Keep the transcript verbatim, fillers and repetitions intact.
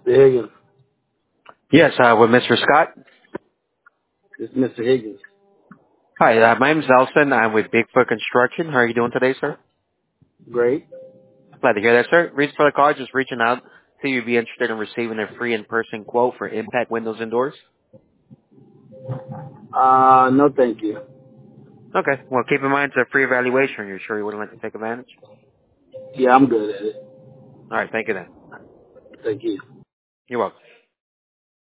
Mister Higgins. Yes, uh, with Mister Scott. This is Mister Higgins. Hi, uh, my name is Elson. I'm with Bigfoot Construction. How are you doing today, sir? Great. Glad to hear that, sir. Reason for the call, just reaching out to you, be interested in receiving a free in-person quote for impact windows and doors. Uh, no thank you. Okay. Well, keep in mind it's a free evaluation. You're sure you wouldn't like to take advantage? Yeah, I'm good at it. All right. Thank you then. Thank you. You're welcome.